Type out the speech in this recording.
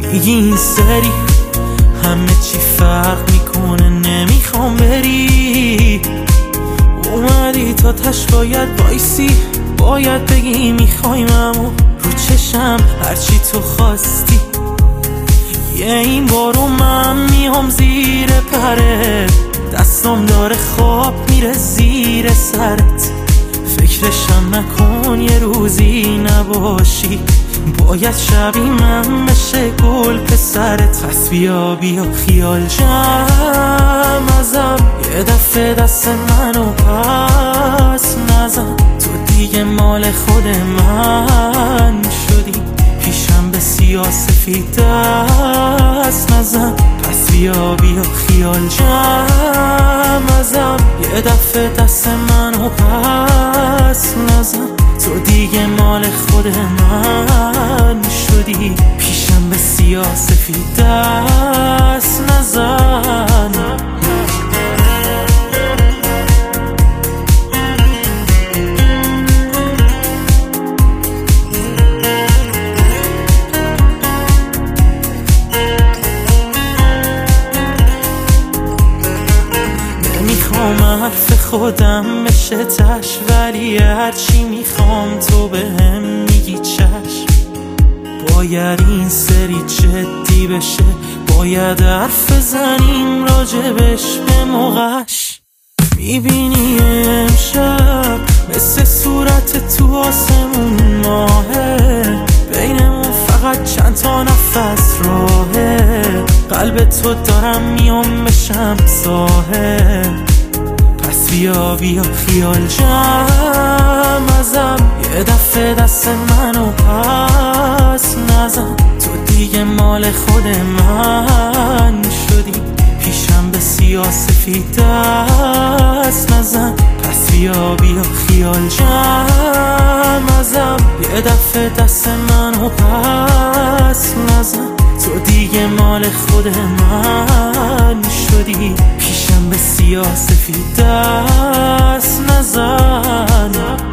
میگی این سری همه چی فرق میکنه، نمیخوام بری. اومدی تا تش باید بایسی، باید بگی میخوایمم رو چشم هرچی تو خواستی. یه این بارو من میام زیر پرت، دستم داره خواب میره زیر سرت. فکرشم نکن یه روزی نباشی، باید شبی من بشه گل پسرت. پس بیا خیال جمع ازم، یه دفعه دست منو پس نزن. تو دیگه مال خود من شدی، پیشم به سیاه‌سفید دست نزن. پس بیا خیال جمع ازم، یه دفعه دست منو پس نزن. تو دیگه مال خود من شدی، پیشم به سیاه‌سفید دست نزن. نمیخوام حرف خودم بشه تش، ولی هرچی میخوام تو بهم میگی چشم. باید این سری جدی بشه، باید حرف بزنیم راجبش به موقعش. میبینی امشب مثل صورت تو آسمون ماهه، بینمون فقط چند تا نفس راهه. قلب تو دارم میام بشم ساحل. پس بیا خیال جمع ازم، یه دفعه دست منو پس نزن. تو دیگه مال خود من شدی، پیشم به سیاه‌سفید دست نزن. پس بیا خیال جمع ازم، یه دفعه دست منو پس نزن. تو دیگه مال خود من شدی، پیشم به سیاه‌سفید دست نزن.